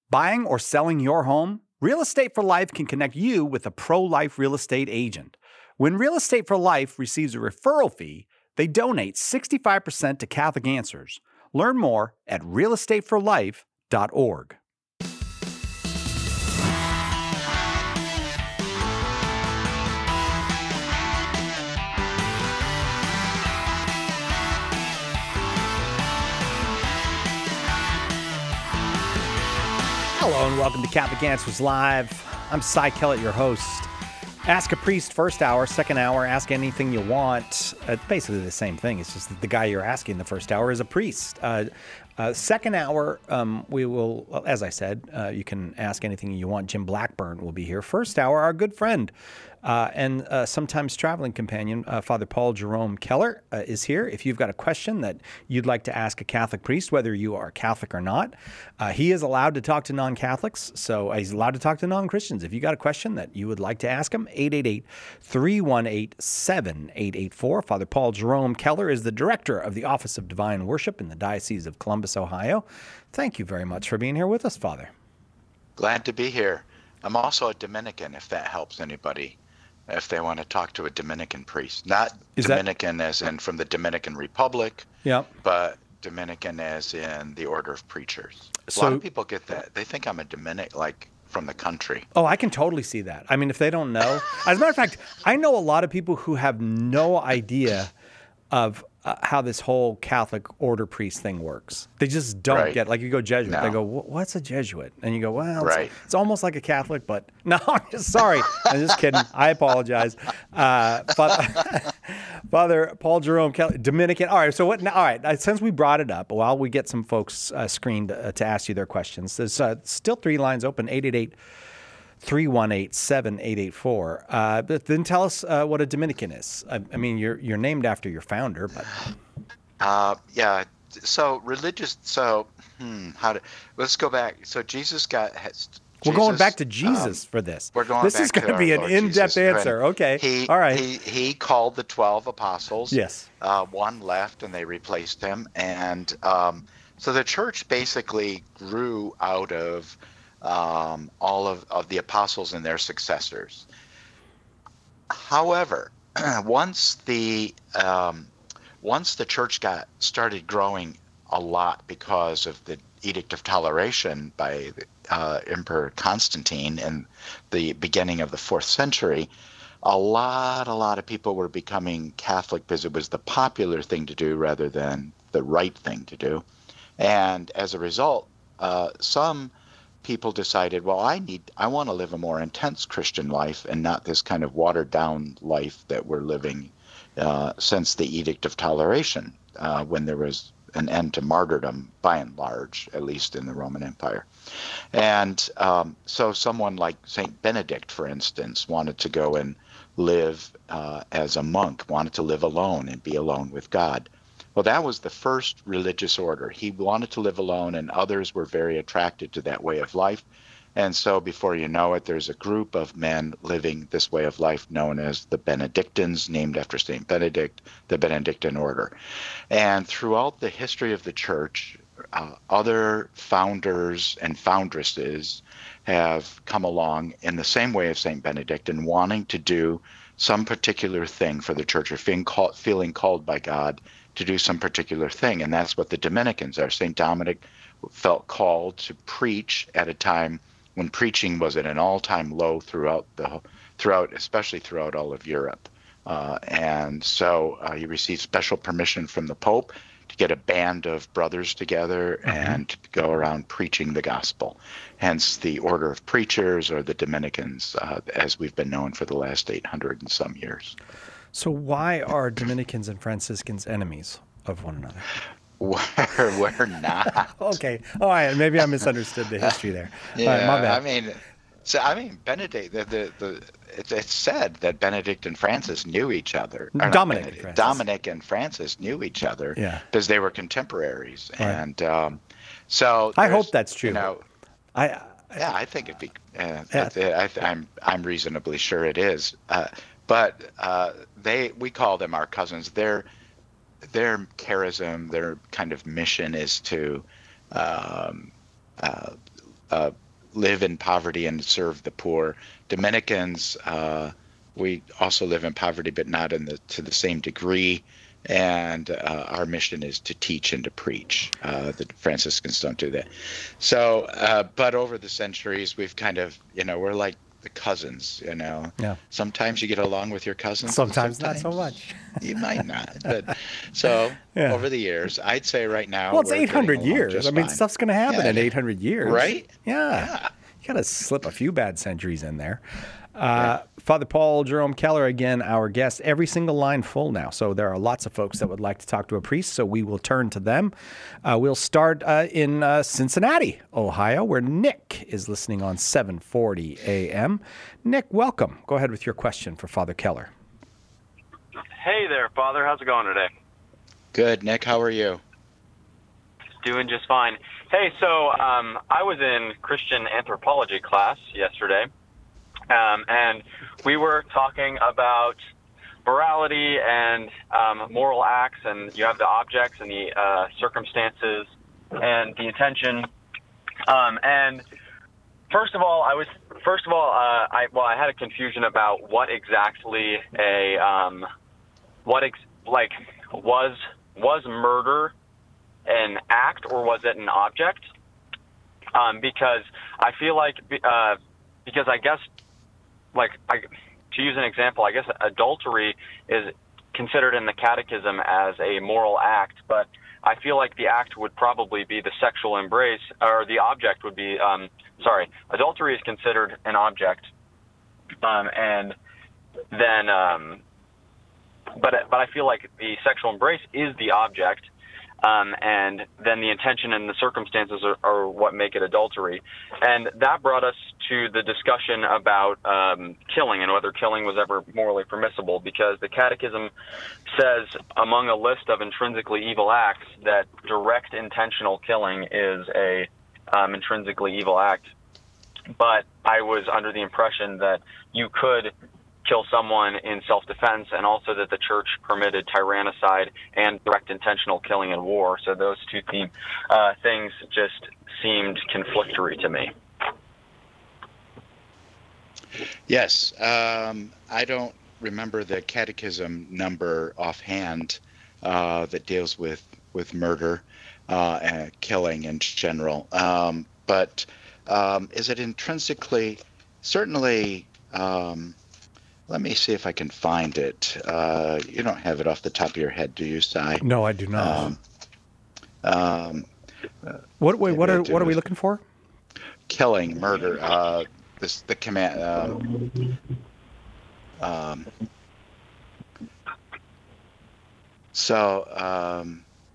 Buying or selling your home? Real Estate for Life can connect you with a pro-life real estate agent. When Real Estate for Life receives a referral fee, they donate 65% to Catholic Answers. Learn more at realestateforlife.org. Hello and welcome to Catholic Answers Live. I'm Cy Kellett, your host. Ask a Priest first hour, second hour, ask anything you want. Basically the same thing. It's just that the guy you're asking the first hour is a priest. Second hour, we will, as I said, you can ask anything you want. Jim Blackburn will be here. First hour, our good friend and sometimes traveling companion, Father Paul Jerome Keller, is here. If you've got a question that you'd like to ask a Catholic priest, whether you are Catholic or not, he is allowed to talk to non-Catholics, so he's allowed to talk to non-Christians. If you got a question that you would like to ask him, 888-318-7884. Father Paul Jerome Keller is the director of the Office of Divine Worship in the Diocese of Columbus, Ohio. Thank you very much for being here with us, Father. Glad to be here. I'm also a Dominican, if that helps anybody, if they want to talk to a Dominican priest. Not Dominican as in from the Dominican Republic, but Dominican as in the Order of Preachers. A lot of people get that. They think I'm a Dominican, like from the country. Oh, I can totally see that. I mean, if they don't know. As a matter of fact, I know a lot of people who have no idea of how this whole Catholic order priest thing works. They just don't get, like you go Jesuit, they go, what's a Jesuit? And you go, well, it's almost like a Catholic, but no, I'm just sorry. I'm just kidding. I apologize. Father Paul Jerome Keller, Dominican. All right. So what? All right. Since we brought it up, while we get some folks screened to ask you their questions, there's still 3 lines open, 888-318-7884. But then tell us what a Dominican is. I mean, you're named after your founder, but So religious. So let's go back. So Jesus got. We're going back to Jesus for this. We're going. This back is going to be an in-depth answer. Okay. All right. He called the 12 apostles. Yes. One left, and they replaced him, and so the church basically grew out of all of the apostles and their successors. However, once the church started growing a lot because of the Edict of Toleration by Emperor Constantine in the beginning of the 4th century, a lot of people were becoming Catholic because it was the popular thing to do rather than the right thing to do. And as a result, some people decided, well, I want to live a more intense Christian life and not this kind of watered down life that we're living since the Edict of Toleration, when there was an end to martyrdom by and large, at least in the Roman Empire. And so someone like Saint Benedict, for instance, wanted to go and live as a monk, wanted to live alone and be alone with God. Well, that was the first religious order. He wanted to live alone, and others were very attracted to that way of life. And so before you know it, there's a group of men living this way of life known as the Benedictines, named after St. Benedict, the Benedictine order. And throughout the history of the church, other founders and foundresses have come along in the same way as St. Benedict and wanting to do some particular thing for the church, or feeling called by God to do some particular thing. And that's what the Dominicans are. St. Dominic felt called to preach at a time when preaching was at an all-time low especially throughout all of Europe. And so he received special permission from the Pope to get a band of brothers together and to go around preaching the gospel. Hence the Order of Preachers, or the Dominicans, as we've been known for the last 800 and some years. So why are Dominicans and Franciscans enemies of one another? We're not. Okay. All right. Maybe I misunderstood the history there. Yeah. Right, my bad. Benedict. It's said that Benedict and Francis knew each other. Dominic and Francis knew each other. Yeah. Because they were contemporaries, right. And so I hope that's true. I think it'd be. I'm reasonably sure it is. But we call them our cousins. Their charism, their kind of mission is to live in poverty and serve the poor. Dominicans, we also live in poverty, but not to the same degree. And our mission is to teach and to preach. The Franciscans don't do that. So, but over the centuries, we've kind of, we're like the cousins. Yeah. Sometimes you get along with your cousins. Sometimes not so much. You might not. But so Yeah. over the years, I'd say right now. Well, it's we're 800 getting along years. just I mean, fine. stuff's going to happen in 800 years. Right? Yeah. You got to slip a few bad centuries in there. Father Paul Jerome Keller, again, our guest. Every single line full now. So there are lots of folks that would like to talk to a priest, so we will turn to them. We'll start in Cincinnati, Ohio, where Nick is listening on 740 AM. Nick, welcome. Go ahead with your question for Father Keller. Hey there, Father. How's it going today? Good, Nick. How are you? Doing just fine. Hey, so I was in Christian anthropology class yesterday, and we were talking about morality and moral acts, and you have the objects and the circumstances and the intention. And first of all, I had a confusion about what exactly was murder an act or was it an object? Because I feel like because I guess to use an example, I guess adultery is considered in the catechism as a moral act, but I feel like the act would probably be the sexual embrace, or the object would be adultery is considered an object, and then but I feel like the sexual embrace is the object, and then the intention and the circumstances are what make it adultery. And that brought us to the discussion about killing and whether killing was ever morally permissible, because the Catechism says among a list of intrinsically evil acts that direct intentional killing is a intrinsically evil act. But I was under the impression that you could kill someone in self-defense, and also that the church permitted tyrannicide and direct intentional killing in war. So those two things just seemed conflictory to me. Yes. I don't remember the catechism number offhand that deals with murder and killing in general. But is it intrinsically, certainly, let me see if I can find it. You don't have it off the top of your head, do you, Si? No, I do not. What are we looking for? Killing, murder. The command. So.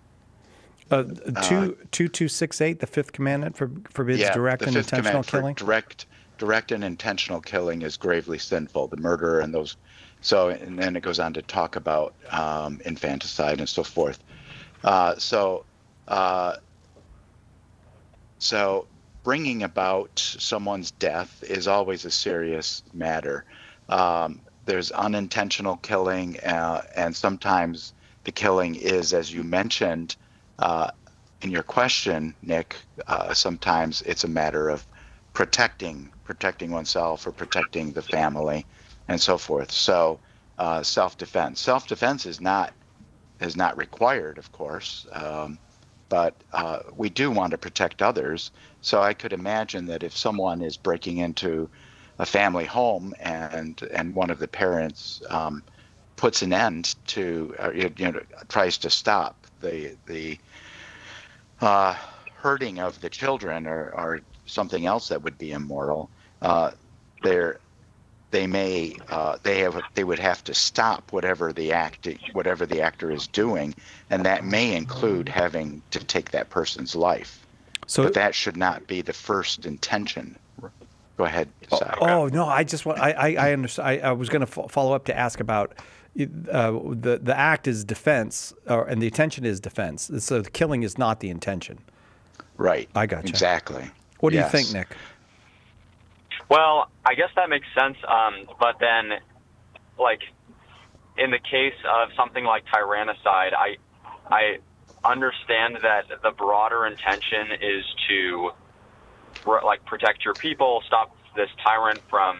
2268, the fifth commandment forbids direct and intentional killing. Direct and intentional killing is gravely sinful. The murder and those. So, and then it goes on to talk about infanticide and so forth. So bringing about someone's death is always a serious matter. There's unintentional killing, and sometimes the killing is, as you mentioned in your question, Nick, sometimes it's a matter of protecting oneself or protecting the family and so forth. So self-defense is not required, of course, but we do want to protect others. So I could imagine that if someone is breaking into a family home and one of the parents puts an end to, tries to stop the hurting of the children or something else that would be immoral, they would have to stop whatever the actor is doing, and that may include having to take that person's life. But that should not be the first intention. Go ahead, Si. Oh no, I just want I understand. I was going to follow up to ask about the act is defense, and the intention is defense. So the killing is not the intention. Right. I got you. Exactly. What do you think, Nick? Well, I guess that makes sense. But then, like, in the case of something like tyrannicide, I understand that the broader intention is to like protect your people, stop this tyrant from,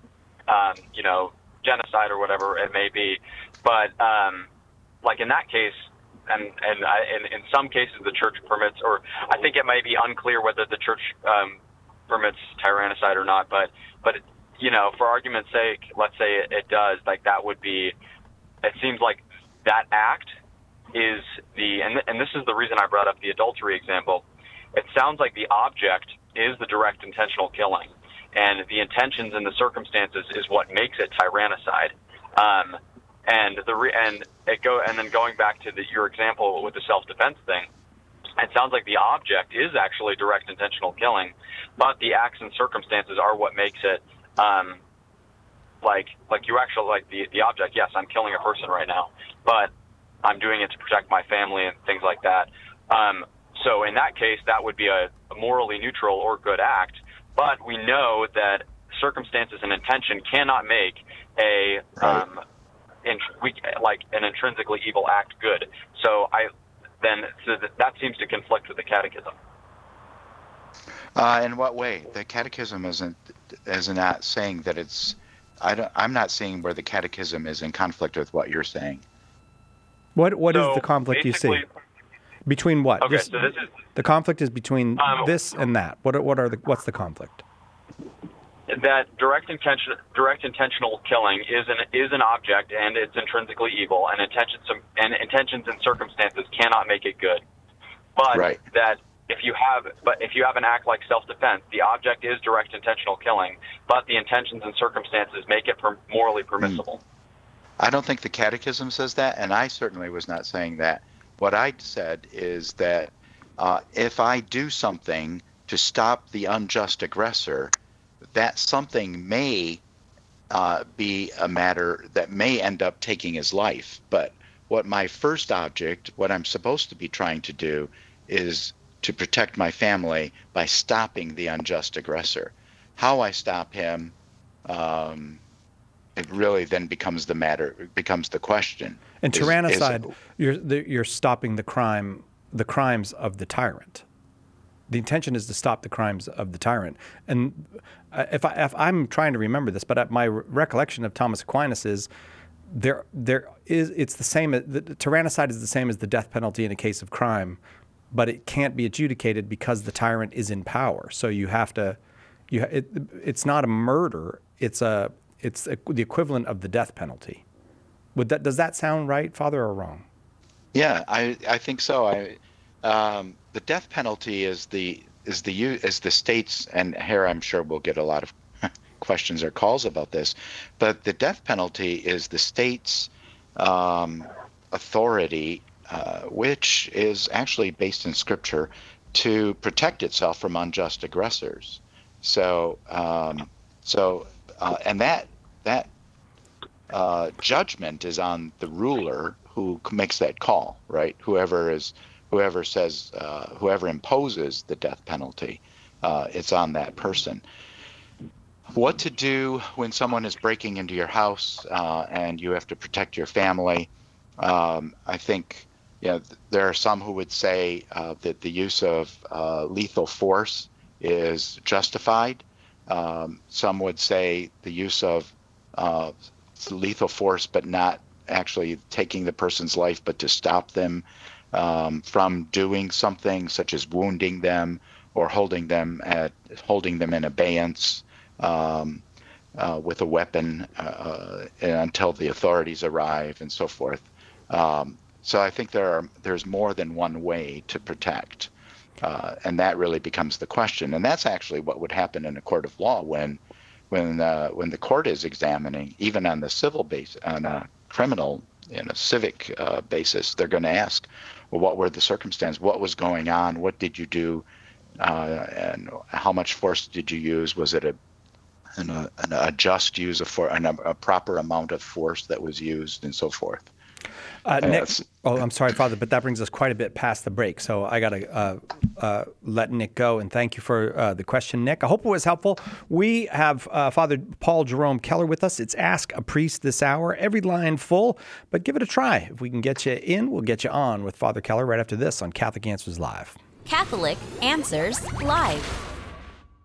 genocide or whatever it may be. But like in that case, and in some cases the church permits, or I think it may be unclear whether the church permits tyrannicide or not. But for argument's sake, let's say it does. Like that would be. It seems like that act is and this is the reason I brought up the adultery example. It sounds like the object is the direct intentional killing, and the intentions and the circumstances is what makes it tyrannicide. And then going back to your example with the self-defense thing, it sounds like the object is actually direct intentional killing, but the acts and circumstances are what makes it like you actually like the object. Yes, I'm killing a person right now, but I'm doing it to protect my family and things like that. So in that case, that would be a morally neutral or good act. But we know that circumstances and intention cannot make an intrinsically evil act good. So that seems to conflict with the Catechism. In what way? The Catechism isn't saying that it's. I'm not seeing where the Catechism is in conflict with what you're saying. What is the conflict you see? Between what? Okay, so this is the conflict is between this and that. What's the conflict? That direct intentional killing is an object, and it's intrinsically evil, and intentions and circumstances cannot make it good. But right. that if you have an act like self-defense, the object is direct intentional killing, but the intentions and circumstances make it morally permissible. I don't think the Catechism says that, and I certainly was not saying that. What I said is that if I do something to stop the unjust aggressor, that something may be a matter that may end up taking his life. But what my first object, what I'm supposed to be trying to do, is to protect my family by stopping the unjust aggressor. How I stop him, it really then becomes the question. And tyrannicide, you're stopping the crimes of the tyrant. The intention is to stop the crimes of the tyrant. And if I'm trying to remember this, but my recollection of Thomas Aquinas is it's the same. The tyrannicide is the same as the death penalty in a case of crime, but it can't be adjudicated because the tyrant is in power. So you have to. It's not a murder. It's the equivalent of the death penalty. Does that sound right, Father, or wrong? Yeah, I think so. The death penalty is the state's, and here I'm sure we'll get a lot of questions or calls about this, but the death penalty is the state's authority, which is actually based in Scripture, to protect itself from unjust aggressors. So that judgment is on the ruler who makes that call, right? Whoever imposes the death penalty, it's on that person. What to do when someone is breaking into your house and you have to protect your family? I think there are some who would say that the use of lethal force is justified. Some would say the use of lethal force, but not actually taking the person's life, but to stop them from doing something such as wounding them or holding them in abeyance with a weapon until the authorities arrive and so forth. So I think there's more than one way to protect, and that really becomes the question. And that's actually what would happen in a court of law when the court is examining, even on the civil base, on a criminal, civic basis. They're going to ask, well, what were the circumstances? What was going on? What did you do? And how much force did you use? Was it a just use of force, a proper amount of force that was used, and so forth? Nick, I'm sorry, Father, but that brings us quite a bit past the break. So I got to let Nick go, and thank you for the question, Nick. I hope it was helpful. We have Father Paul Jerome Keller with us. It's Ask a Priest this hour. Every line full, but give it a try. If we can get you in, we'll get you on with Father Keller right after this on Catholic Answers Live. Catholic Answers Live.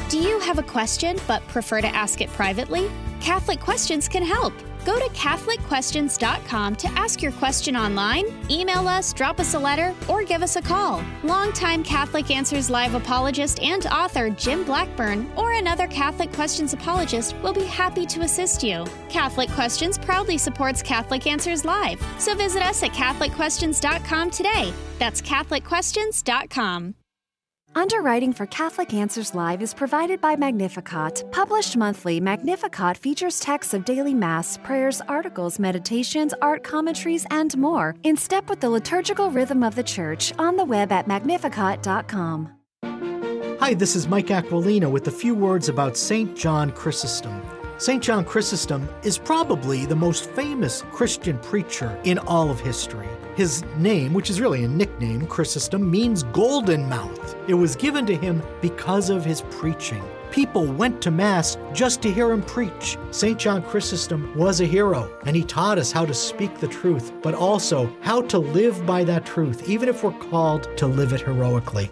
Do you have a question but prefer to ask it privately? Catholic Questions can help. Go to CatholicQuestions.com to ask your question online, email us, drop us a letter, or give us a call. Longtime Catholic Answers Live apologist and author Jim Blackburn or another Catholic Questions apologist will be happy to assist you. Catholic Questions proudly supports Catholic Answers Live, so visit us at CatholicQuestions.com today. That's CatholicQuestions.com. Underwriting for Catholic Answers Live is provided by Magnificat. Published monthly, Magnificat features texts of daily Mass, prayers, articles, meditations, art commentaries, and more in step with the liturgical rhythm of the Church on the web at magnificat.com. Hi, this is Mike Aquilina with a few words about St. John Chrysostom. St. John Chrysostom is probably the most famous Christian preacher in all of history. His name, which is really a nickname, Chrysostom, means golden mouth. It was given to him because of his preaching. People went to Mass just to hear him preach. St. John Chrysostom was a hero, and he taught us how to speak the truth, but also how to live by that truth, even if we're called to live it heroically.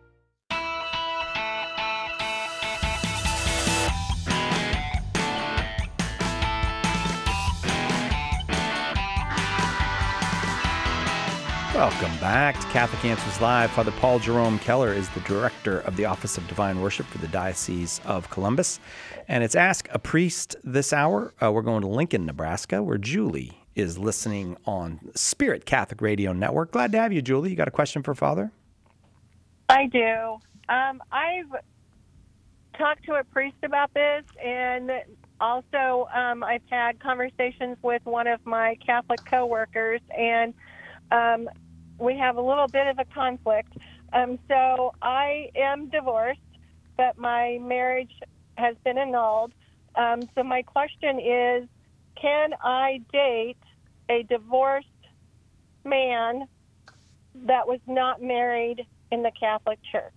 Welcome back to Catholic Answers Live. Father Paul Jerome Keller is the director of the Office of Divine Worship for the Diocese of Columbus. And it's Ask a Priest this hour. We're going to Lincoln, Nebraska, where Julie is listening on Spirit Catholic Radio Network. Glad to have you, Julie. You got a question for Father? I do. I've talked to a priest about this, and also I've had conversations with one of my Catholic coworkers, and we have a little bit of a conflict. So I am divorced, but my marriage has been annulled. So my question is, can I date a divorced man that was not married in the Catholic Church?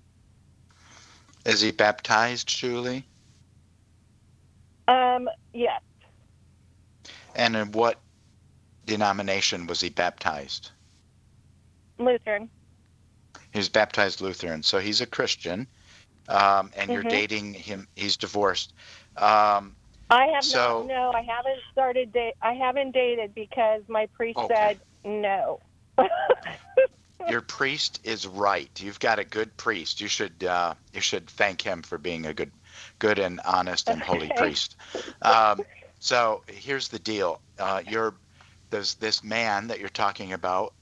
Is he baptized, Julie? Yes. And in what denomination was he baptized? Lutheran. He was baptized Lutheran, so he's a Christian, and you're dating him. He's divorced. I haven't dated because my priest said no. Your priest is right. You've got a good priest. You should thank him for being a good and honest and holy priest. So here's the deal. There's this man that you're talking about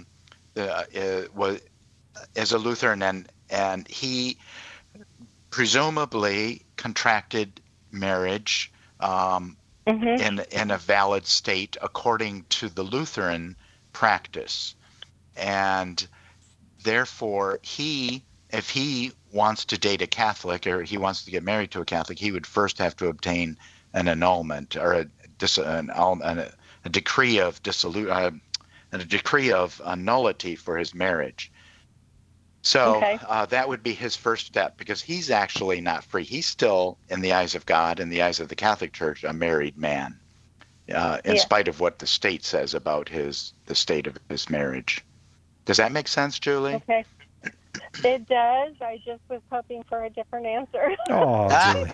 is a Lutheran, and he presumably contracted marriage in a valid state according to the Lutheran practice. And therefore, if he wants to date a Catholic or he wants to get married to a Catholic, he would first have to obtain an annulment or a decree of nullity for his marriage. So that would be his first step, because he's actually not free. He's still, in the eyes of God, in the eyes of the Catholic Church, a married man, in spite of what the state says about the state of his marriage. Does that make sense, Julie? Okay. It does. I just was hoping for a different answer. Oh, Julie.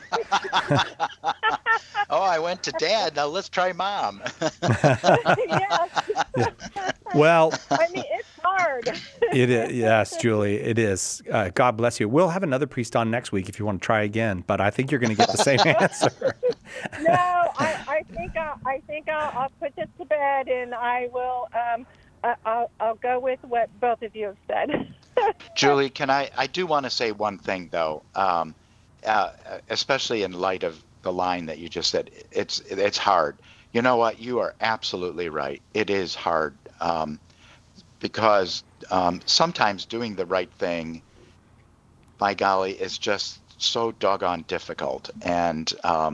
Oh, I went to Dad. Now let's try Mom. Yes. Yeah. Well, I mean, it's hard. It is. Yes, Julie, it is. God bless you. We'll have another priest on next week if you want to try again, but I think you're going to get the same answer. No, I think I'll put this to bed, and I will. I'll go with what both of you have said. Julie, I do want to say one thing, though, especially in light of the line that you just said. It's hard. You know what? You are absolutely right. It is hard because sometimes doing the right thing, by golly, is just so doggone difficult. And,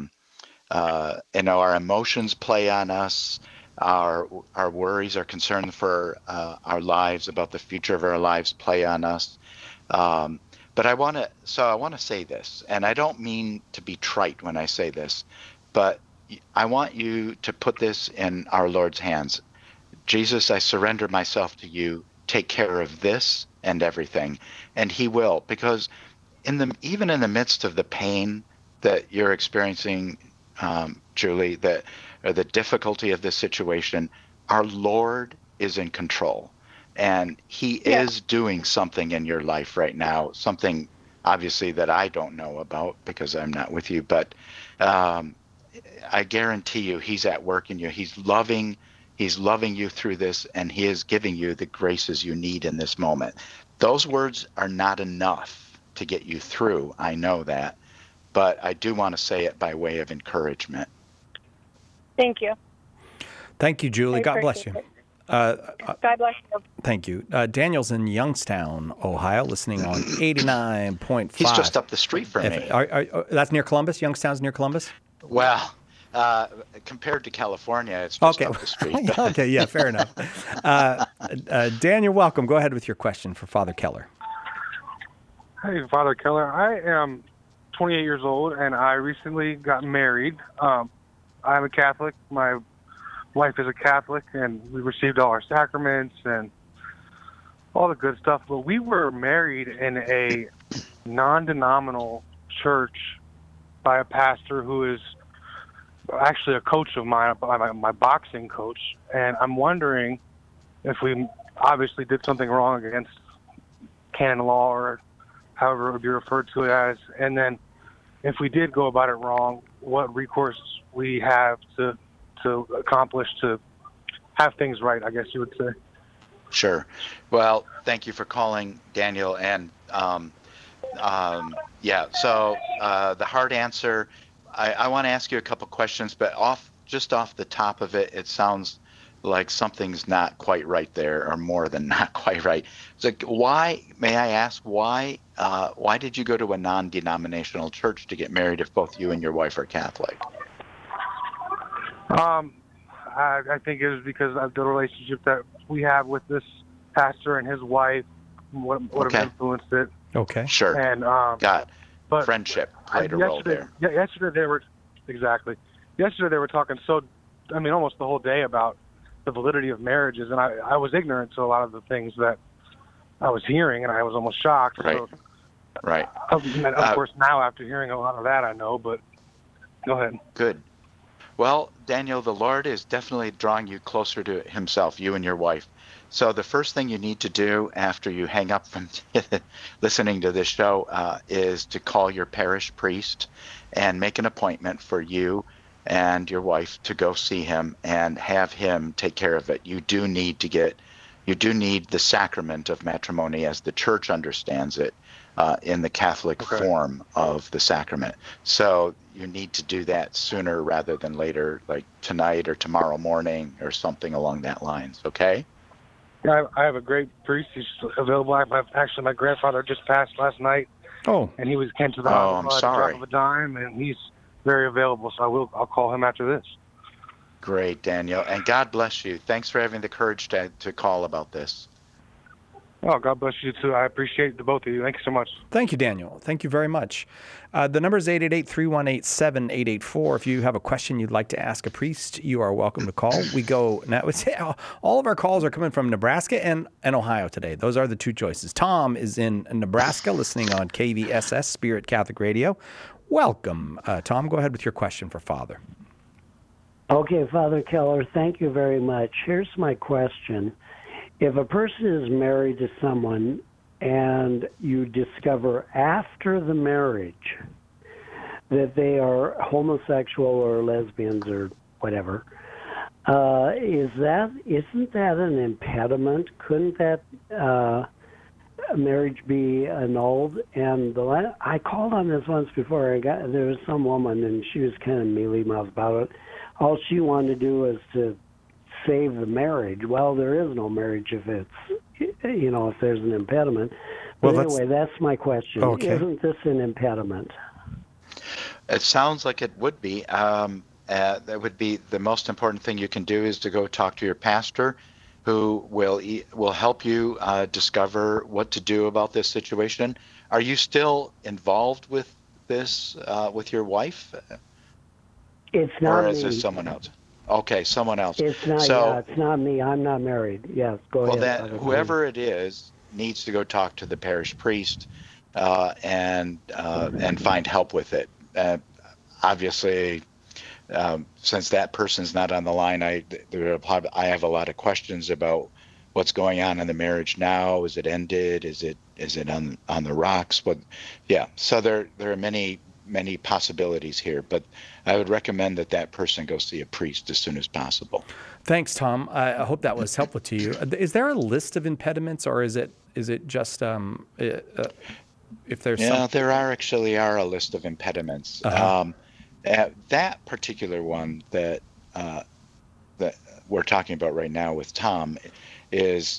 our emotions play on us. Our worries, our concern for our lives, about the future of our lives, play on us. But I want to say this, and I don't mean to be trite when I say this, but I want you to put this in our Lord's hands. Jesus, I surrender myself to you. Take care of this and everything. And he will, because even in the midst of the pain that you're experiencing, Julie, or the difficulty of this situation, our Lord is in control, and He is doing something in your life right now. Something obviously that I don't know about because I'm not with you, but I guarantee you He's at work in you. He's loving you through this, and He is giving you the graces you need in this moment. Those words are not enough to get you through. I know that, but I do want to say it by way of encouragement. Thank you. Thank you, Julie. God bless you. God bless you. Thank you. Daniel's in Youngstown, Ohio, listening on 89.5. He's just up the street from me. That's near Columbus? Youngstown's near Columbus? Well, compared to California, it's just up the street. Okay, yeah, fair enough. Daniel, welcome. Go ahead with your question for Father Keller. Hey, Father Keller. I am 28 years old, and I recently got married. I'm a Catholic. My wife is a Catholic, and we received all our sacraments and all the good stuff. But we were married in a non-denominational church by a pastor who is actually a coach of mine, my boxing coach. And I'm wondering if we obviously did something wrong against canon law, or however it would be referred to as. And then if we did go about it wrong, what recourse we have to accomplish to have things right, I guess you would say. Sure. Well, thank you for calling, Daniel. And so the hard answer, I want to ask you a couple questions, but off the top of it, it sounds like something's not quite right there, or more than not quite right. So why, may I ask, why did you go to a non-denominational church to get married if both you and your wife are Catholic? I think it was because of the relationship that we have with this pastor and his wife, what have influenced it. Okay. Sure. And but friendship played a role there. Yeah, yesterday they were talking almost the whole day about the validity of marriages, and I was ignorant to a lot of the things that I was hearing, and I was almost shocked. Right. So, right. Of course, now after hearing a lot of that, I know. But go ahead. Good. Well, Daniel, the Lord is definitely drawing you closer to Himself, you and your wife. So the first thing you need to do after you hang up from listening to this show is to call your parish priest and make an appointment for you and your wife to go see him and have him take care of it. You do need the sacrament of matrimony as the church understands it in the Catholic form of the sacrament. So you need to do that sooner rather than later, like tonight or tomorrow morning or something along that lines. Okay? Yeah, I have a great priest. He's available. Actually, my grandfather just passed last night. Oh. And he came to the hospital at the drop of a dime, and he's very available. So I'll call him after this. Great, Daniel. And God bless you. Thanks for having the courage to call about this. Oh, God bless you, too. I appreciate the both of you. Thank you so much. Thank you, Daniel. Thank you very much. The number is 888-318-7884. If you have a question you'd like to ask a priest, you are welcome to call. We go now. All of our calls are coming from Nebraska and Ohio today. Those are the two choices. Tom is in Nebraska listening on KVSS, Spirit Catholic Radio. Welcome. Tom, go ahead with your question for Father. Okay, Father Keller, thank you very much. Here's my question. If a person is married to someone and you discover after the marriage that they are homosexual or lesbians or whatever, isn't that an impediment? Couldn't that marriage be annulled? And I called on this once before. There was some woman and she was kind of mealy-mouthed about it. All she wanted to do was to save the marriage. Well, there is no marriage if if there's an impediment. But anyway, that's my question. Okay. Isn't this an impediment? It sounds like it would be. That would be the most important thing you can do is to go talk to your pastor, who will help you discover what to do about this situation. Are you still involved with this with your wife? It's not me. Or is me. it someone else? Okay, someone else. It's not. It's not me. I'm not married. Yes, go ahead. Well, then whoever it is needs to go talk to the parish priest and find help with it. Obviously, since that person's not on the line, I have a lot of questions about what's going on in the marriage now. Is it ended? Is it on the rocks? But yeah, so there are many possibilities here, but I would recommend that person go see a priest as soon as possible. Thanks, Tom. I hope that was helpful to you. Is there a list of impediments, or is it just if there's there are a list of impediments. That particular one that we're talking about right now with Tom is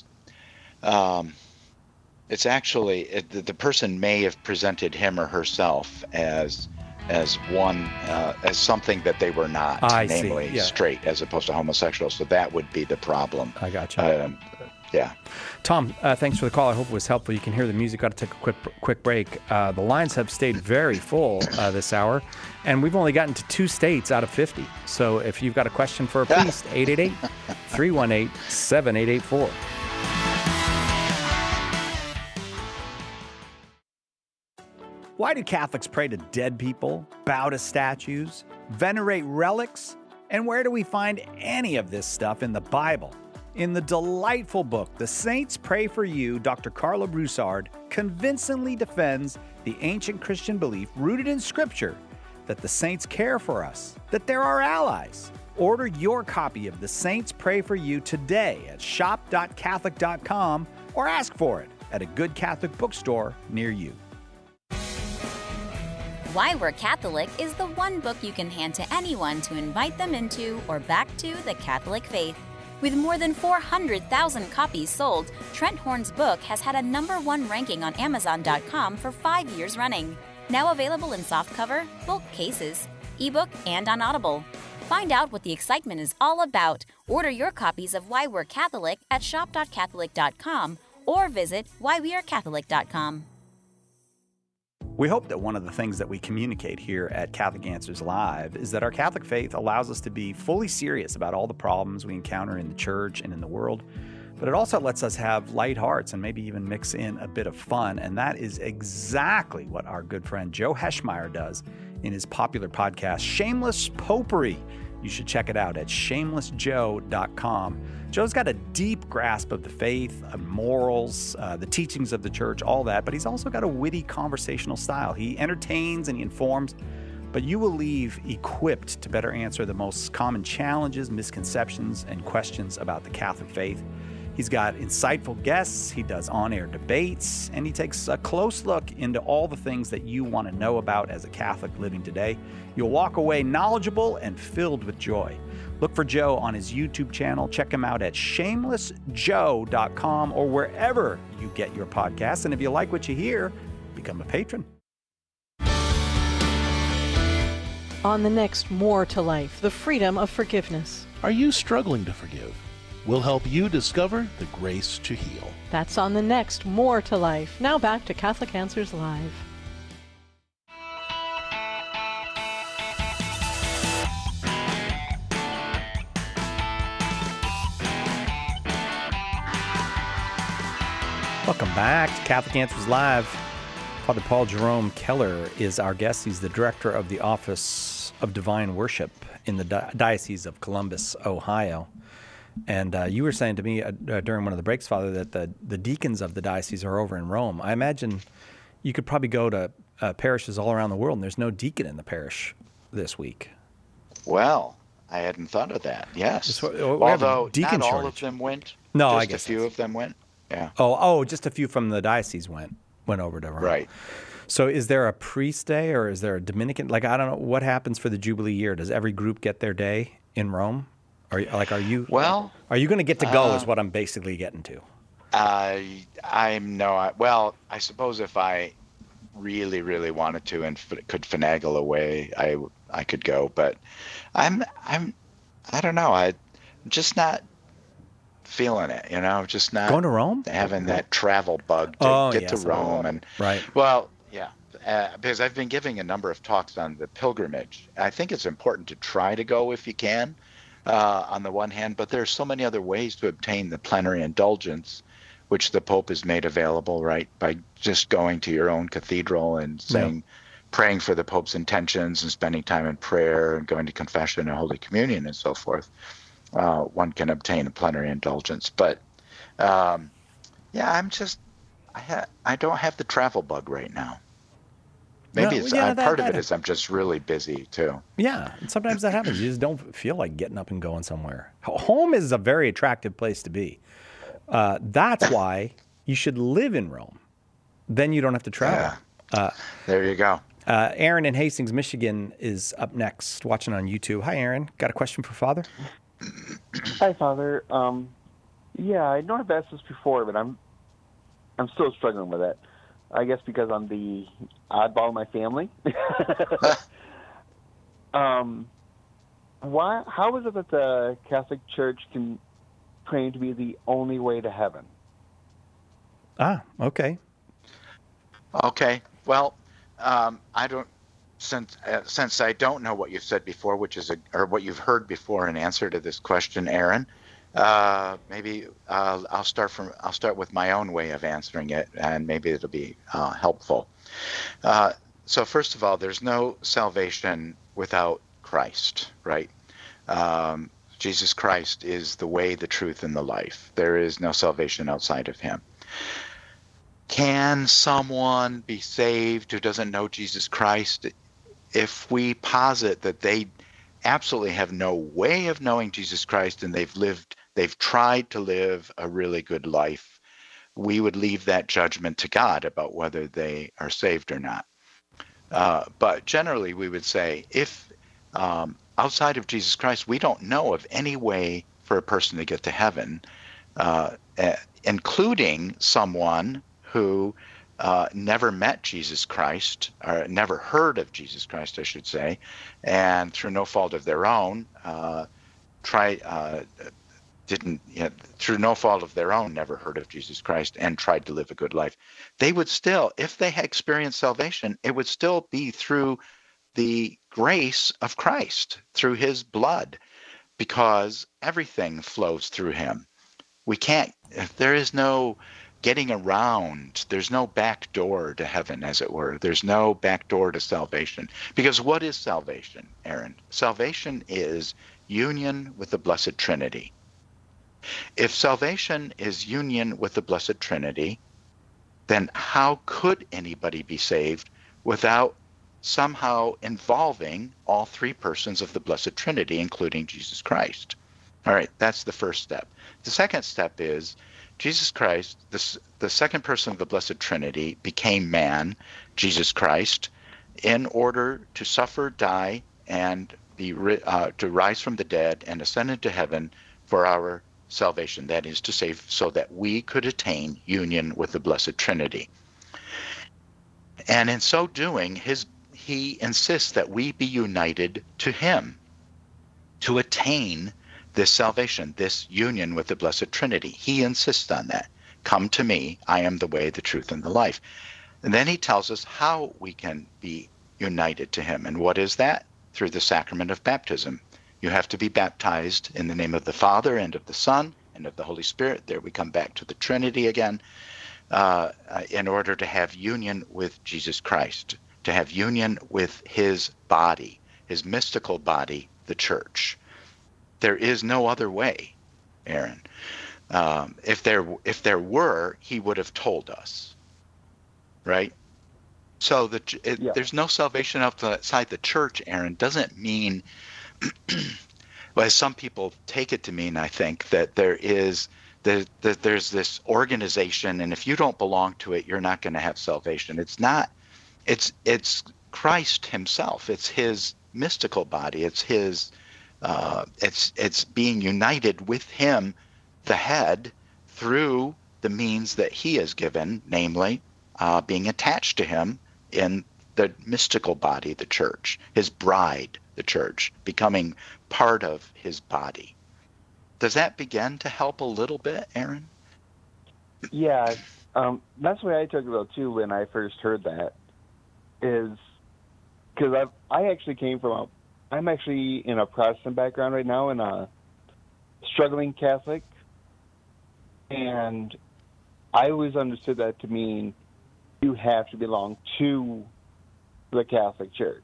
it's actually the person may have presented him or herself as something that they were not, namely straight as opposed to homosexual. So that would be the problem. I got you. Yeah. Tom, thanks for the call. I hope it was helpful. You can hear the music. Got to take a quick break. The lines have stayed very full this hour, and we've only gotten to 2 states out of 50. So if you've got a question for a priest, 888-318-7884. Why do Catholics pray to dead people, bow to statues, venerate relics? And where do we find any of this stuff in the Bible? In the delightful book, The Saints Pray for You, Dr. Carla Broussard convincingly defends the ancient Christian belief rooted in Scripture that the saints care for us, that they're our allies. Order your copy of The Saints Pray for You today at shop.catholic.com or ask for it at a good Catholic bookstore near you. Why We're Catholic is the one book you can hand to anyone to invite them into or back to the Catholic faith. With more than 400,000 copies sold, Trent Horn's book has had a #1 ranking on Amazon.com for 5 years running. Now available in softcover, bulk cases, ebook, and on Audible. Find out what the excitement is all about. Order your copies of Why We're Catholic at shop.catholic.com or visit whywearecatholic.com. We hope that one of the things that we communicate here at Catholic Answers Live is that our Catholic faith allows us to be fully serious about all the problems we encounter in the church and in the world, but it also lets us have light hearts and maybe even mix in a bit of fun, and that is exactly what our good friend Joe Heschmeyer does in his popular podcast, Shameless Popery. You should check it out at shamelessjoe.com. Joe's got a deep grasp of the faith, morals, the teachings of the church, all that, but he's also got a witty conversational style. He entertains and he informs, but you will leave equipped to better answer the most common challenges, misconceptions, and questions about the Catholic faith. He's got insightful guests, he does on-air debates, and he takes a close look into all the things that you want to know about as a Catholic living today. You'll walk away knowledgeable and filled with joy. Look for Joe on his YouTube channel. Check him out at shamelessjoe.com or wherever you get your podcasts. And if you like what you hear, become a patron. On the next More to Life, the freedom of forgiveness. Are you struggling to forgive? We'll help you discover the grace to heal. That's on the next More to Life. Now back to Catholic Answers Live. Welcome back to Catholic Answers Live. Father Paul Jerome Keller is our guest. He's the director of the Office of Divine Worship in the Diocese of Columbus, Ohio. And you were saying to me during one of the breaks, Father, that the deacons of the diocese are over in Rome. I imagine you could probably go to parishes all around the world, and there's no deacon in the parish this week. Well, I hadn't thought of that. Yes. Although not all of them went. No, just I guess a few of them went. Yeah. Oh, just a few from the diocese went over to Rome. Right. So is there a priest day or is there a Dominican? Like, I don't know. What happens for the Jubilee year? Does every group get their day in Rome? Are you going to get to go is what I'm basically getting to. I suppose if I really, really wanted to and could finagle away, I could go. But I don't know. I'm just not feeling it, just not going to Rome, having that travel bug to get to Rome. And right. Well, yeah, because I've been giving a number of talks on the pilgrimage. I think it's important to try to go if you can, on the one hand, but there's so many other ways to obtain the plenary indulgence, which the Pope has made available, right, by just going to your own cathedral and saying, praying for the Pope's intentions and spending time in prayer and going to confession and Holy Communion and so forth, one can obtain a plenary indulgence. But I don't have the travel bug right now. Maybe part of it is I'm just really busy too. Yeah, and sometimes that happens. You just don't feel like getting up and going somewhere. Home is a very attractive place to be. That's why you should live in Rome. Then you don't have to travel. Yeah. There you go. Aaron in Hastings, Michigan is up next, watching on YouTube. Hi, Aaron. Got a question for Father? Hi, Father. I know I've asked this before, but I'm still struggling with it. I guess because I'm the oddball in my family. How is it that the Catholic Church can claim to be the only way to heaven? Okay. Okay. Well, I don't. Since I don't know what you've said before, or what you've heard before in answer to this question, Aaron, maybe I'll start with my own way of answering it, and maybe it'll be helpful. So first of all, there's no salvation without Christ, right? Jesus Christ is the way, the truth, and the life. There is no salvation outside of him. Can someone be saved who doesn't know Jesus Christ? If we posit that they absolutely have no way of knowing Jesus Christ and they've tried to live a really good life, we would leave that judgment to God about whether they are saved or not. But generally, we would say if outside of Jesus Christ, we don't know of any way for a person to get to heaven, including someone who never met Jesus Christ, or never heard of Jesus Christ, I should say, and through no fault of their own, through no fault of their own, never heard of Jesus Christ and tried to live a good life. They would still, if they had experienced salvation, it would still be through the grace of Christ, through his blood, because everything flows through him. There is no getting around. There's no back door to heaven, as it were. There's no back door to salvation. Because what is salvation, Aaron? Salvation is union with the Blessed Trinity. If salvation is union with the Blessed Trinity, then how could anybody be saved without somehow involving all three persons of the Blessed Trinity, including Jesus Christ? All right, that's the first step. The second step is Jesus Christ, the second person of the Blessed Trinity, became man, Jesus Christ, in order to suffer, die, and to rise from the dead and ascend into heaven for our salvation. That is to say, so that we could attain union with the Blessed Trinity. And in so doing, he insists that we be united to him to attain this salvation, this union with the Blessed Trinity. He insists on that. Come to me, I am the way, the truth, and the life. And then he tells us how we can be united to him. And what is that? Through the sacrament of baptism. You have to be baptized in the name of the Father and of the Son and of the Holy Spirit. There we come back to the Trinity again, in order to have union with Jesus Christ, to have union with his body, his mystical body, the church. There is no other way, Aaron. If there were, he would have told us, right? So there's no salvation outside the church, Aaron. Doesn't mean, well, as some people take it to mean, I think, that there's this organization, and if you don't belong to it, you're not going to have salvation. It's not. It's Christ himself. It's his mystical body. It's his. It's being united with him, the head, through the means that he has given, namely being attached to him in the mystical body, the church, his bride, the church, becoming part of his body. Does that begin to help a little bit, Aaron? Yeah, that's the way I took it though too when I first heard that, is because I actually came from I'm actually in a Protestant background right now, and a struggling Catholic, and I always understood that to mean you have to belong to the Catholic Church.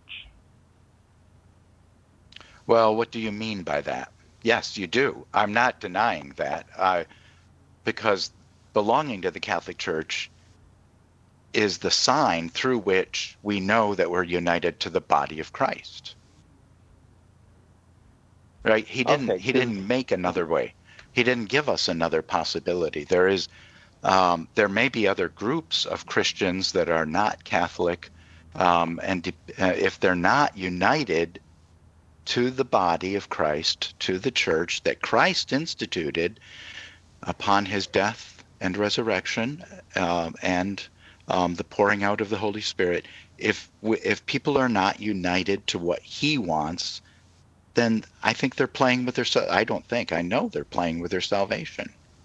Well, what do you mean by that? Yes, you do. I'm not denying that, because belonging to the Catholic Church is the sign through which we know that we're united to the body of Christ. Right? He didn't make another way. He didn't give us another possibility. There may be other groups of Christians that are not Catholic, and if they're not united to the body of Christ, to the church that Christ instituted upon his death and resurrection, and the pouring out of the Holy Spirit, if people are not united to what he wants, then I think they're playing with I know they're playing with their salvation,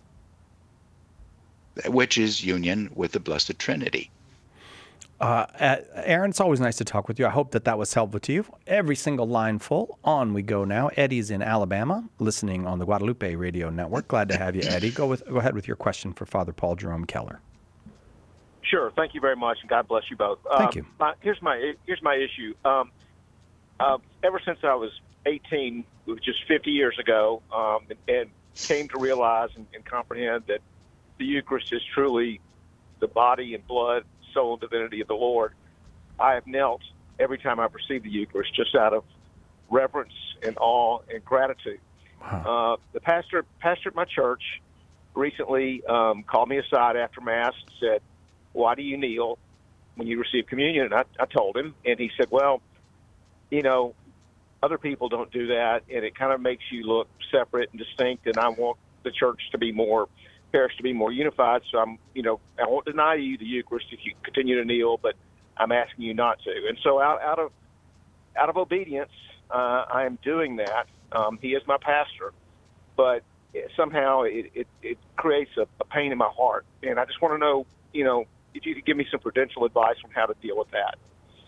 which is union with the Blessed Trinity. Aaron, it's always nice to talk with you. I hope that was helpful to you. Every single line full. On we go now. Eddie's in Alabama, listening on the Guadalupe Radio Network. Glad to have you, Eddie. Go ahead with your question for Father Paul Jerome Keller. Sure. Thank you very much, and God bless you both. Thank you. Here's my issue. Ever since I was 18, which is 50 years ago, and came to realize and comprehend that the Eucharist is truly the body and blood, soul, and divinity of the Lord, I have knelt every time I've received the Eucharist just out of reverence and awe and gratitude. Wow. The pastor at my church recently called me aside after Mass and said, "Why do you kneel when you receive communion?" And I told him, and he said, "Well, other people don't do that, and it kind of makes you look separate and distinct, and I want the church to be parish to be more unified, so I won't deny you the Eucharist if you continue to kneel, but I'm asking you not to." And so out of obedience, I am doing that. He is my pastor, but somehow it creates a pain in my heart, and I just want to know, if you could give me some prudential advice on how to deal with that.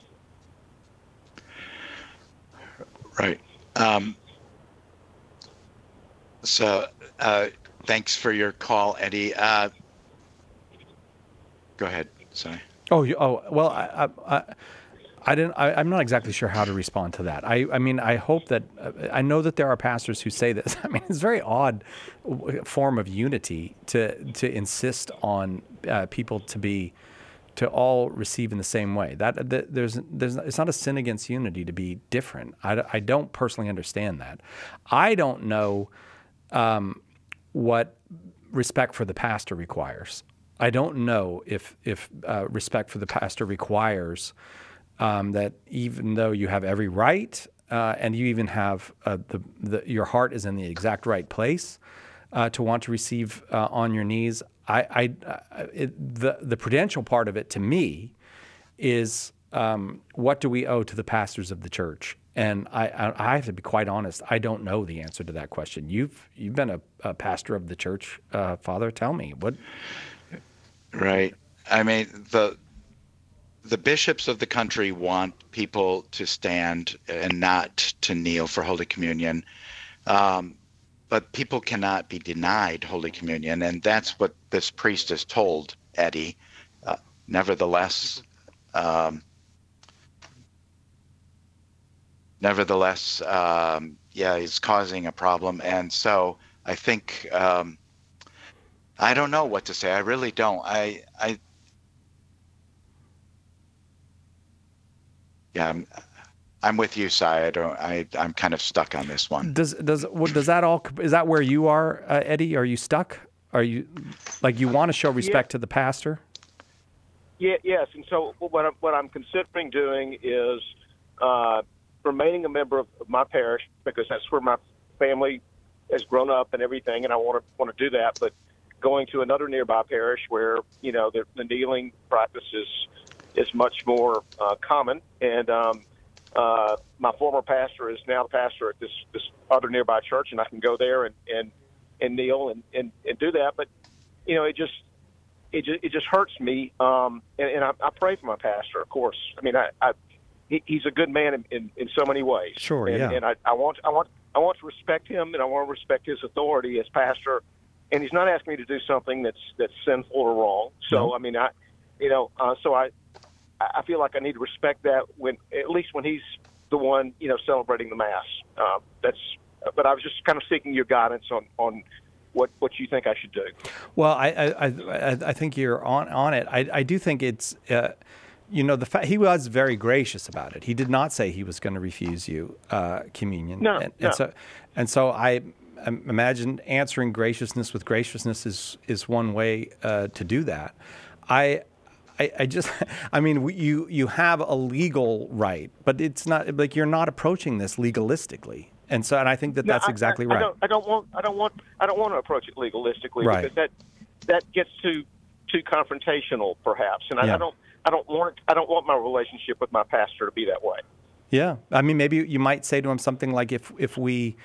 Right. Thanks for your call, Eddie. Go ahead. Sorry. Well, I'm not exactly sure how to respond to that. I mean, I hope that I know that there are pastors who say this. I mean, it's a very odd form of unity to insist on people to all receive in the same way. It's not a sin against unity to be different. I don't personally understand that. I don't know what respect for the pastor requires. I don't know if respect for the pastor requires that even though you have every right and you even have your heart is in the exact right place to want to receive on your knees. The prudential part of it to me is what do we owe to the pastors of the church? And I have to be quite honest. I don't know the answer to that question. You've been a pastor of the church, Father. Tell me what. Right. I mean, the bishops of the country want people to stand and not to kneel for Holy Communion. But people cannot be denied Holy Communion, and that's what this priest has told Eddie. Nevertheless, he's causing a problem. And so I think, I don't know what to say. I really don't. I'm with you, Sai. I'm kind of stuck on this one. Does that all? Is that where you are, Eddie? Are you stuck? Are you like you want to show respect to the pastor? Yes. And so what I'm considering doing is remaining a member of my parish because that's where my family has grown up and everything, and I want to do that. But going to another nearby parish where the kneeling practice is much more common, and my former pastor is now the pastor at this other nearby church, and I can go there and kneel and do that. But it just hurts me, and I pray for my pastor, of course. I mean, he's a good man in so many ways. Sure, and I want to respect him, and I want to respect his authority as pastor and he's not asking me to do something that's sinful or wrong. So No. I mean, so I feel like I need to respect that at least when he's the one celebrating the Mass. But I was just kind of seeking your guidance on what you think I should do. Well, I think you're on it. I do think it's the fact he was very gracious about it. He did not say he was going to refuse you communion. No, and so I imagine answering graciousness with graciousness is one way to do that. You have a legal right, but it's not like you're not approaching this legalistically. And I think that's exactly right. I don't want to approach it legalistically, right. because that gets too confrontational, perhaps. And I don't want my relationship with my pastor to be that way. Yeah, I mean, maybe you might say to him something like, "If we,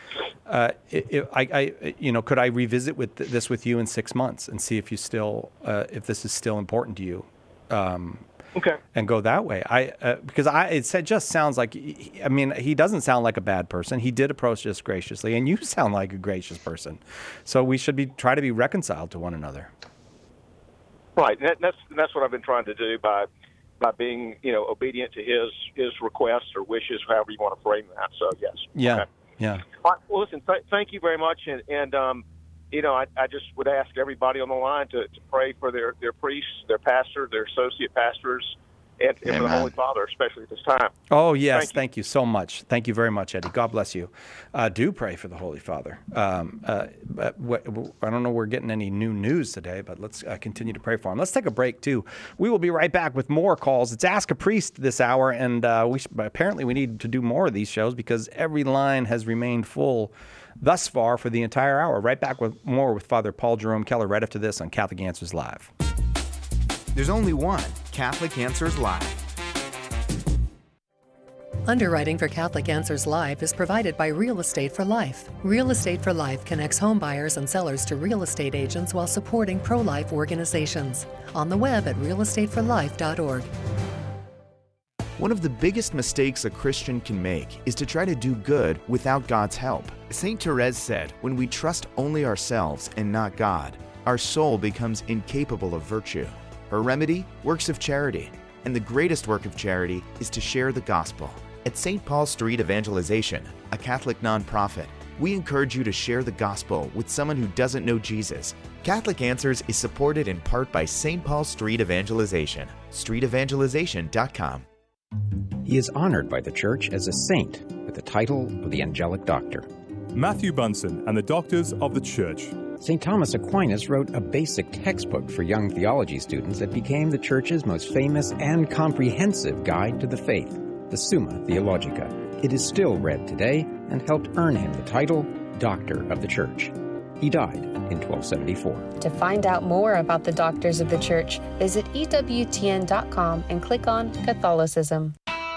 could I revisit this with you in 6 months and see if you still, if this is still important to you." Okay. And go that way. It just sounds like, he doesn't sound like a bad person. He did approach this graciously, and you sound like a gracious person. So we should try to be reconciled to one another. Right. That's what I've been trying to do by being, obedient to his requests or wishes, however you want to frame that. So yes. Yeah. Okay. Yeah. All right, well, listen. Thank you very much, and I just would ask everybody on the line to pray for their priests, their pastor, their associate pastors, and for the Holy Father, especially at this time. Oh, yes. Thank you so much. Thank you very much, Eddie. God bless you. Do pray for the Holy Father. I don't know we're getting any new news today, but let's continue to pray for him. Let's take a break, too. We will be right back with more calls. It's Ask a Priest this hour, and apparently we need to do more of these shows because every line has remained full thus far for the entire hour. Right back with more with Father Paul Jerome Keller right after this on Catholic Answers Live. There's only one Catholic Answers Live. Underwriting for Catholic Answers Live is provided by Real Estate for Life. Real Estate for Life connects home buyers and sellers to real estate agents while supporting pro-life organizations. On the web at realestateforlife.org. One of the biggest mistakes a Christian can make is to try to do good without God's help. St. Therese said, "When we trust only ourselves and not God, our soul becomes incapable of virtue." Her remedy? Works of charity. And the greatest work of charity is to share the gospel. At St. Paul Street Evangelization, a Catholic nonprofit, we encourage you to share the gospel with someone who doesn't know Jesus. Catholic Answers is supported in part by St. Paul Street Evangelization, streetevangelization.com. He is honored by the Church as a saint with the title of the Angelic Doctor. Matthew Bunson and the Doctors of the Church. St. Thomas Aquinas wrote a basic textbook for young theology students that became the Church's most famous and comprehensive guide to the faith, the Summa Theologica. It is still read today and helped earn him the title Doctor of the Church. He died in 1274. To find out more about the Doctors of the Church, visit EWTN.com and click on Catholicism.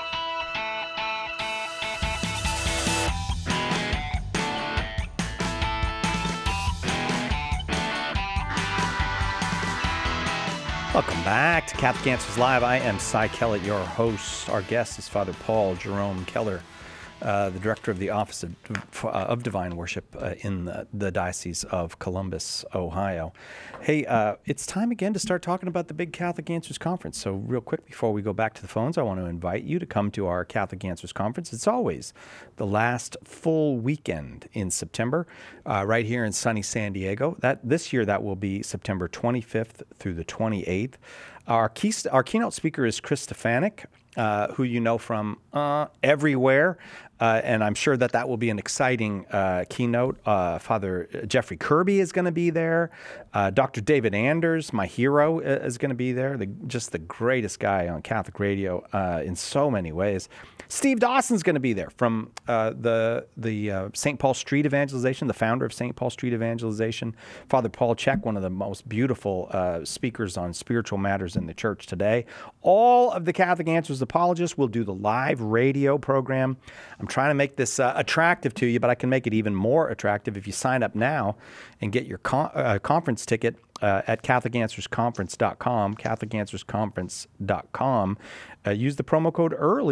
Welcome back to Catholic Answers Live. I am Cy Kellett, your host. Our guest is Father Paul Jerome Keller, the director of the Office of Divine Worship in the Diocese of Columbus, Ohio. Hey, it's time again to start talking about the big Catholic Answers Conference. So real quick, before we go back to the phones, I want to invite you to come to our Catholic Answers Conference. It's always the last full weekend in September, right here in sunny San Diego. This year, that will be September 25th through the 28th. Our keynote speaker is Chris Stefanik, who you know from everywhere, and I'm sure that will be an exciting keynote. Father Jeffrey Kirby is going to be there. Dr. David Anders, my hero, is going to be there. Just the greatest guy on Catholic radio in so many ways. Steve Dawson's going to be there from the St. Paul Street Evangelization, the founder of St. Paul Street Evangelization. Father Paul Chek, one of the most beautiful speakers on spiritual matters in the church today. All of the Catholic Answers apologists will do the live radio program. I'm trying to make this attractive to you, but I can make it even more attractive if you sign up now and get your conference ticket at CatholicAnswersConference.com, CatholicAnswersConference.com. Use the promo code EARLY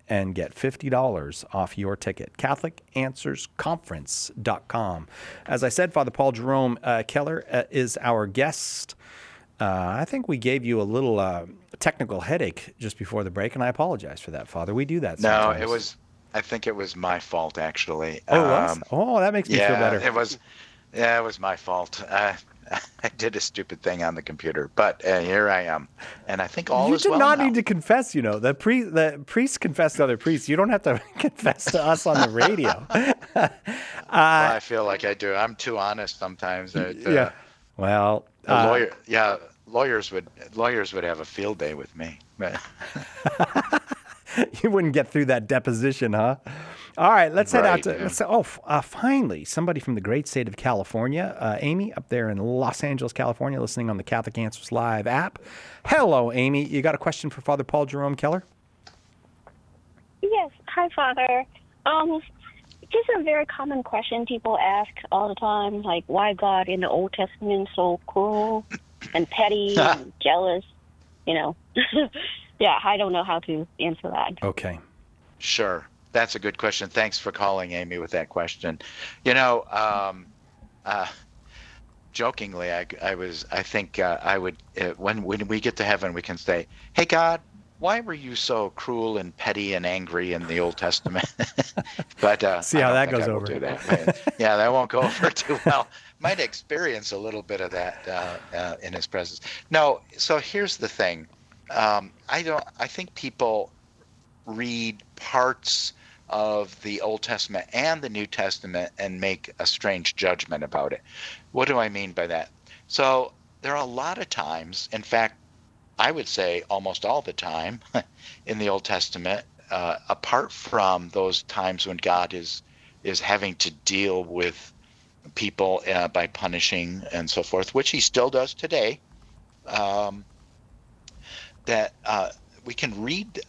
and get $50 off your ticket. CatholicAnswersConference.com. As I said, Father Paul Jerome Keller is our guest. I think we gave you a little technical headache just before the break, and I apologize for that, Father. We do that sometimes. I think it was my fault, actually. Oh, it was? Oh, that makes me feel better. It was my fault. I did a stupid thing on the computer, but here I am, and I think all is well now. You did not need to confess, The priests confess to other priests. You don't have to confess to us on the radio. Well, I feel like I do. I'm too honest sometimes. Yeah. Well, lawyers would have a field day with me. You wouldn't get through that deposition, huh? All right, let's head out to. Finally, somebody from the great state of California, Amy, up there in Los Angeles, California, listening on the Catholic Answers Live app. Hello, Amy. You got a question for Father Paul Jerome Keller? Yes. Hi, Father. Just a very common question people ask all the time, like why God in the Old Testament so cruel and petty and jealous, Yeah, I don't know how to answer that. Okay. Sure. That's a good question. Thanks for calling, Amy, with that question. Jokingly, I think I would, when we get to heaven, we can say, hey, God, why were you so cruel and petty and angry in the Old Testament? But see how that goes over. Do that. Yeah, that won't go over too well. Might experience a little bit of that in his presence. No, so here's the thing. I think people read parts of the Old Testament and the New Testament and make a strange judgment about it. What do I mean by that? So there are a lot of times, in fact, I would say almost all the time in the Old Testament, apart from those times when God is having to deal with people by punishing and so forth, which he still does today, that we can read,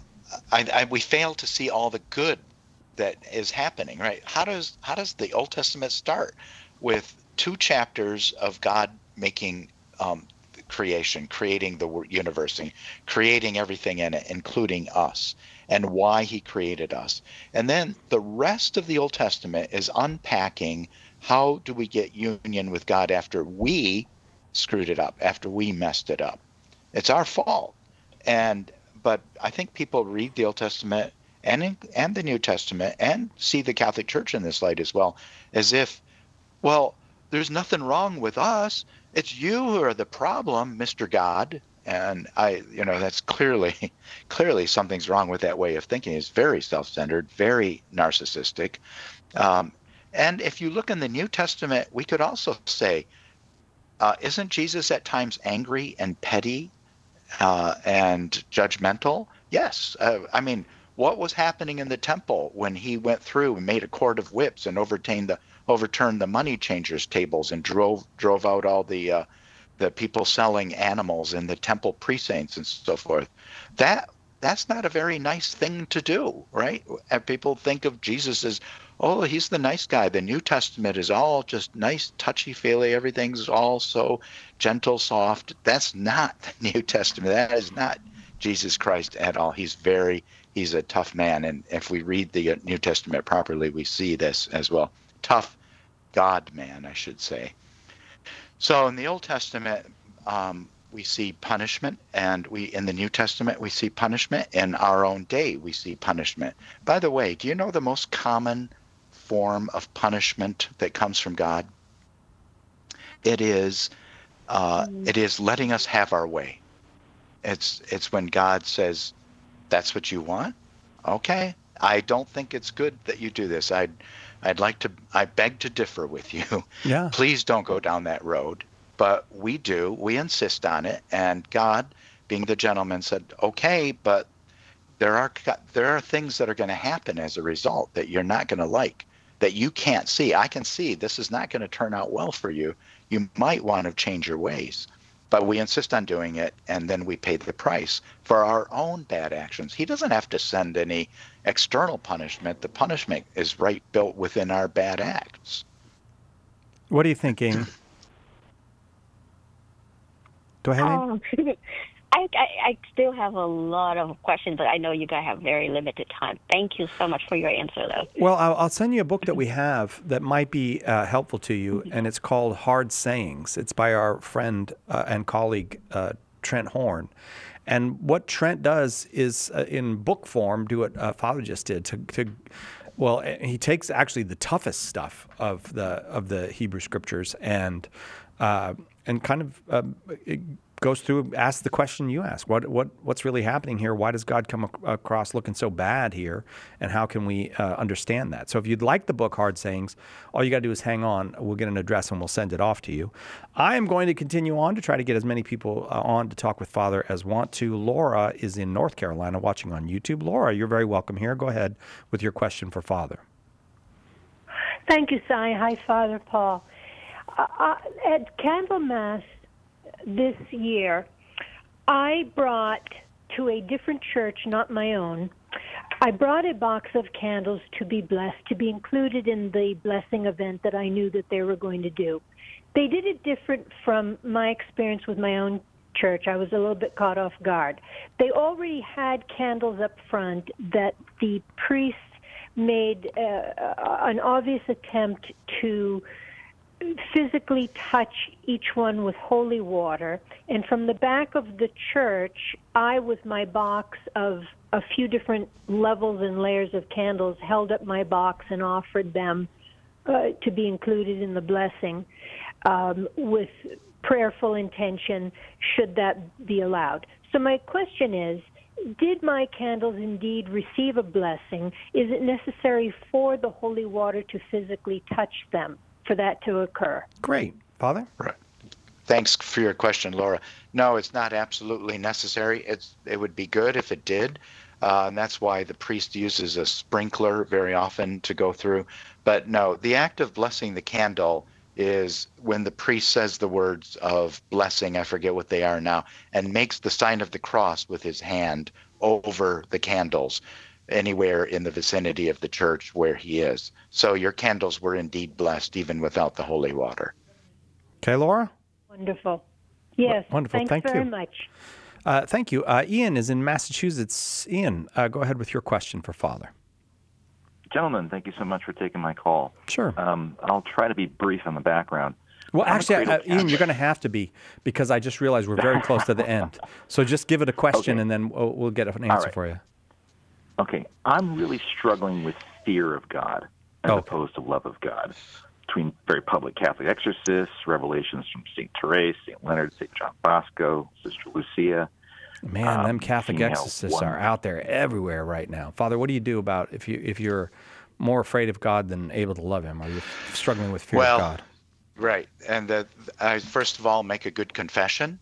we fail to see all the good that is happening, right? How does the Old Testament start? With 2 chapters of God making creation, creating the universe, and creating everything in it, including us, and why he created us. And then the rest of the Old Testament is unpacking how do we get union with God after we screwed it up, after we messed it up. It's our fault. But I think people read the Old Testament and the New Testament and see the Catholic Church in this light as well, as if, well, there's nothing wrong with us. It's you who are the problem, Mr. God. And that's clearly something's wrong with that way of thinking. It's very self-centered, very narcissistic. And if you look in the New Testament, we could also say, isn't Jesus at times angry and petty and judgmental? Yes. What was happening in the temple when he went through and made a cord of whips and overturned the money changers' tables and drove out all the people selling animals in the temple precincts and so forth? That's not a very nice thing to do, right? And people think of Jesus as, oh, he's the nice guy. The New Testament is all just nice, touchy-feely. Everything's all so gentle, soft. That's not the New Testament. That is not Jesus Christ at all. He's a tough man. And if we read the New Testament properly, we see this as well. Tough God man, I should say. So in the Old Testament, we see punishment, and in the New Testament, we see punishment. In our own day, we see punishment. By the way, do you know the most common form of punishment that comes from God? It is letting us have our way. It's when God says, "That's what you want? Okay. I don't think it's good that you do this. I beg to differ with you. Yeah. Please don't go down that road." But we insist on it. And God, being the gentleman, said, okay, but there are things that are going to happen as a result that you're not going to like, that you can't see. I can see this is not going to turn out well for you. You might want to change your ways. But we insist on doing it, and then we pay the price for our own bad actions. He doesn't have to send any external punishment. The punishment is built within our bad acts. What are you thinking? Go ahead. I still have a lot of questions, but I know you guys have very limited time. Thank you so much for your answer, though. Well, I'll send you a book that we have that might be helpful to you, and it's called Hard Sayings. It's by our friend and colleague, Trent Horn. And what Trent does is, in book form, do what Father just did. Well, he takes actually the toughest stuff of the Hebrew Scriptures and kind of it goes through, asks the question you ask. What's really happening here? Why does God come across looking so bad here? And how can we understand that? So if you'd like the book, Hard Sayings, all you got to do is hang on. We'll get an address and we'll send it off to you. I am going to continue on to try to get as many people on to talk with Father as want to. Laura is in North Carolina watching on YouTube. Laura, you're very welcome here. Go ahead with your question for Father. Thank you, Si. Hi, Father Paul. At Candlemas this year, I brought to a different church, not my own, I brought a box of candles to be blessed, to be included in the blessing event that I knew that they were going to do. They did it different from my experience with my own church. I was a little bit caught off guard. They already had candles up front that the priest made an obvious attempt to physically touch each one with holy water. And from the back of the church, I, with my box of a few different levels and layers of candles, held up my box and offered them to be included in the blessing with prayerful intention, should that be allowed. So my question is, did my candles indeed receive a blessing? Is it necessary for the holy water to physically touch them for that to occur? Great. Father? Right. Thanks for your question, Laura. No, it's not absolutely necessary. It would be good if it did. And that's why the priest uses a sprinkler very often to go through. But no, the act of blessing the candle is when the priest says the words of blessing, I forget what they are now, and makes the sign of the cross with his hand over the candles anywhere in the vicinity of the church where he is. So your candles were indeed blessed even without the holy water. Okay, Laura? Wonderful. Yes. Wonderful. Thanks Thank very you. much. Thank you. Ian is in Massachusetts. Ian, go ahead with your question for Father. Gentlemen, thank you so much for taking my call. Sure. I'll try to be brief on the background. Well, actually, Ian, you're going to have to be, because I just realized we're very close to the end. So just give it a question, Okay. and then we'll get an answer right. for you. Okay, I'm really struggling with fear of God as opposed to love of God. Between very public Catholic exorcists, revelations from St. Therese, St. Leonard, St. John Bosco, Sister Lucia. Man, them Catholic seeing how exorcists one- are out there everywhere right now. Father, what do you do about if you're more afraid of God than able to love Him? Are you struggling with fear of God? Right. And I first of all make a good confession.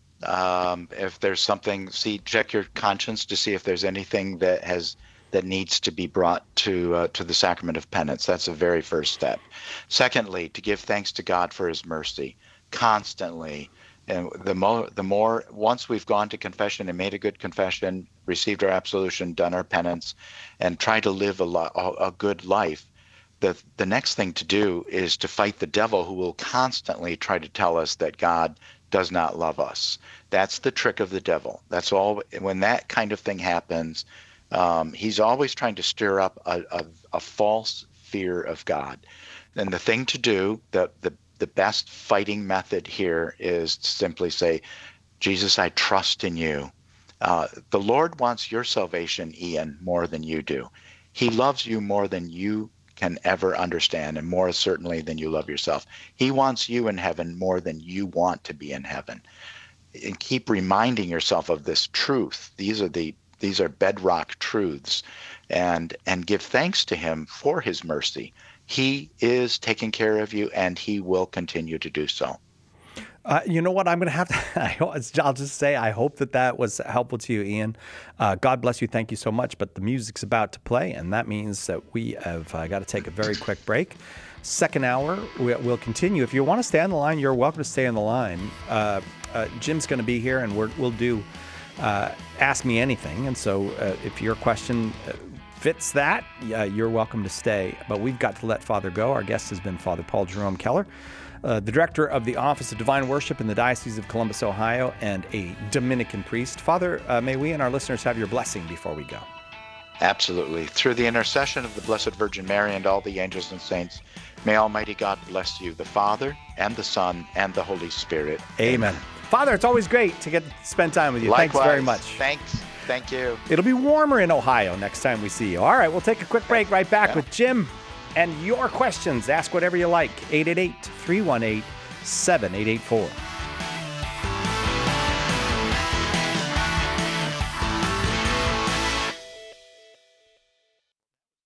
If there's something, check your conscience to see if there's anything that needs to be brought to the sacrament of penance. That's the very first step. Secondly, to give thanks to God for His mercy constantly. And the more once we've gone to confession and made a good confession, received our absolution, done our penance, and try to live a good life, the next thing to do is to fight the devil, who will constantly try to tell us that God does not love us. That's the trick of the devil. That's all. When that kind of thing happens, he's always trying to stir up a false fear of God. And the thing to do, the best fighting method here is to simply say, Jesus, I trust in you. The Lord wants your salvation, Ian, more than you do. He loves you more than you can ever understand, and more certainly than you love yourself. He wants you in heaven more than you want to be in heaven. And keep reminding yourself of this truth. These are bedrock truths, and give thanks to Him for His mercy. He is taking care of you, and He will continue to do so. You know what? I'm going to have to, I'll just say, I hope that was helpful to you, Ian. God bless you. Thank you so much. But the music's about to play, and that means that we have got to take a very quick break. Second hour, we'll continue. If you want to stay on the line, you're welcome to stay on the line. Jim's going to be here, and we'll do Ask Me Anything. And so if your question fits that, you're welcome to stay. But we've got to let Father go. Our guest has been Father Paul Jerome Keller, the director of the Office of Divine Worship in the Diocese of Columbus, Ohio, and a Dominican priest. Father, may we and our listeners have your blessing before we go. Absolutely. Through the intercession of the Blessed Virgin Mary and all the angels and saints, may Almighty God bless you, the Father, and the Son, and the Holy Spirit. Amen. Father, it's always great to get to spend time with you. Likewise. Thanks very much. Thanks. Thank you. It'll be warmer in Ohio next time we see you. All right, we'll take a quick break. Right back with Jim and your questions. Ask whatever you like. 888-318-7884.